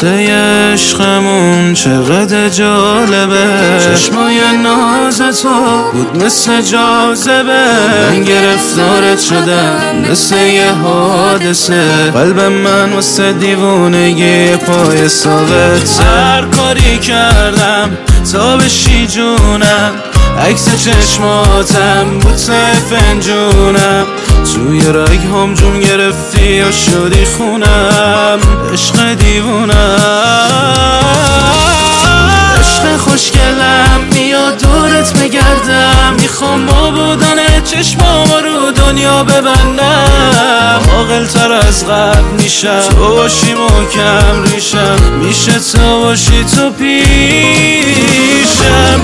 قصه عشقمون چقدر جالبه. چشمای ناز تو بود مثل جاذبه، من گرفتارت شدم مثل یه حادثه. قلب من واسه دیوونگی پای ثابت. هر کاری کردم تا بشی جونم، عکس چشماتم بود ته فنجونم. توی رگ هم جون گرفتی و شدی خونم. عشق دیوونم، عشق خوشگلم میاد دورت بگردم. میخوام با بودن چشمام رو دنیا ببندم. عاقل‌تر از قبل میشم تو باشی محکم ریشم. میشه تو باشی تو پیشم.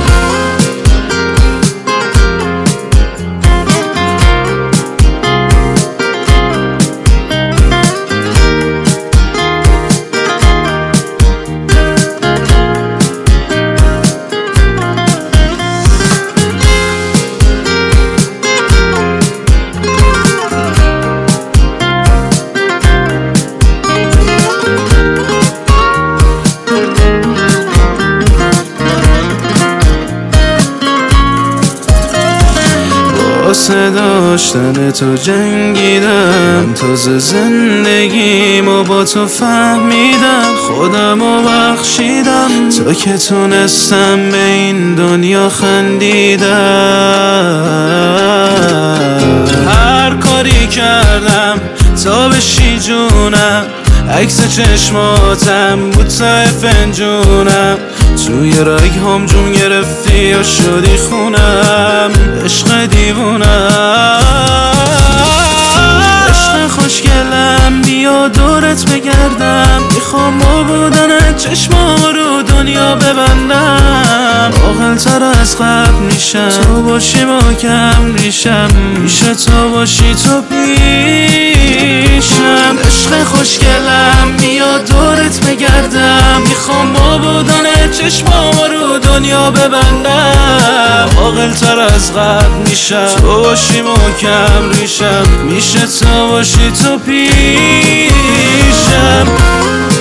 واسه داشتن تو جنگیدم، تازه زندگیمو با تو فهمیدم. خودمو بخشیدم تا که تونستم به این دنیا خندیدم. هر کاری کردم تا بشی جونم، عکس چشماتم بود ته فنجونم. توی رگ هم جون گرفتی و شدی خونم. عشق دیوونم، عشق خوشگلم بیا دورت بگردم. میخوام با بودن چشمام رو دنیا ببندم. عاقل‌تر از قبل میشم تو باشی محکم ریشم. میشه تو باشی تو پیشم. عشق خوشگلم بیا دورت بگردم. میخوام با بودن چشمام رو دنیا ببندم. عاقل‌تر از قبل میشم تو باشی محکم ریشم. میشه تو باشی تو پیشم.